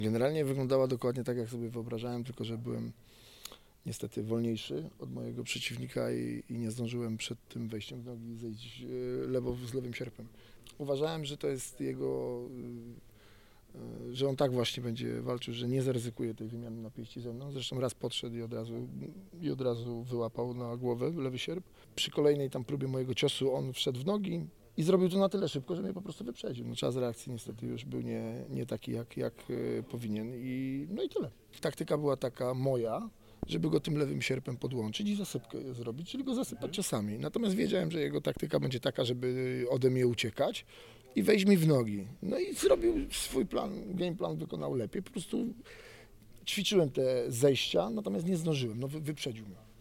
Generalnie wyglądała dokładnie tak, jak sobie wyobrażałem, tylko że byłem niestety wolniejszy od mojego przeciwnika i nie zdążyłem przed tym wejściem w nogi zejść z lewym sierpem. Uważałem, że to jest jego, że on tak właśnie będzie walczył, że nie zaryzykuje tej wymiany na pięści ze mną. Zresztą raz podszedł i od razu wyłapał na głowę lewy sierp. Przy kolejnej tam próbie mojego ciosu on wszedł w nogi i zrobił to na tyle szybko, że mnie po prostu wyprzedził. No, czas reakcji niestety już był nie taki, jak powinien no i tyle. Taktyka była taka moja, żeby go tym lewym sierpem podłączyć i zasypkę zrobić, czyli go zasypać ciosami. Natomiast wiedziałem, że jego taktyka będzie taka, żeby ode mnie uciekać i wejść mi w nogi. No i zrobił swój plan, game plan wykonał lepiej. Po prostu ćwiczyłem te zejścia, natomiast nie zdążyłem, no wyprzedził mnie.